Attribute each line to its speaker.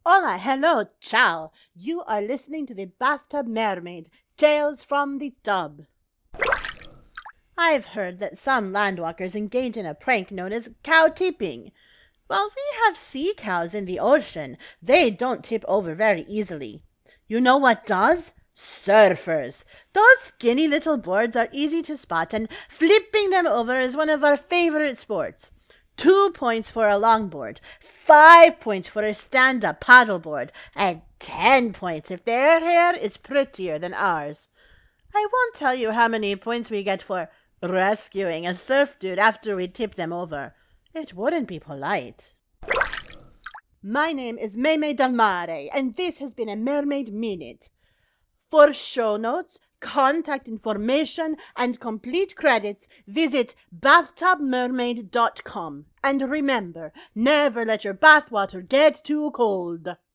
Speaker 1: Hola, hello, ciao. You are listening to the Bathtub Mermaid, Tales from the Tub. I've heard that some landwalkers engage in a prank known as cow tipping. While we have sea cows in the ocean, they don't tip over very easily. You know what does? Surfers. Those skinny little boards are easy to spot, and flipping them over is one of our favorite sports. 2 points for a longboard, 5 points for a stand-up paddleboard, and 10 points if their hair is prettier than ours. I won't tell you how many points we get for rescuing a surf dude after we tip them over. It wouldn't be polite. My name is Meme Del Mare, and this has been a Mermaid Minute. For show notes, contact information, and complete credits, visit bathtubmermaid.com. And remember, never let your bathwater get too cold.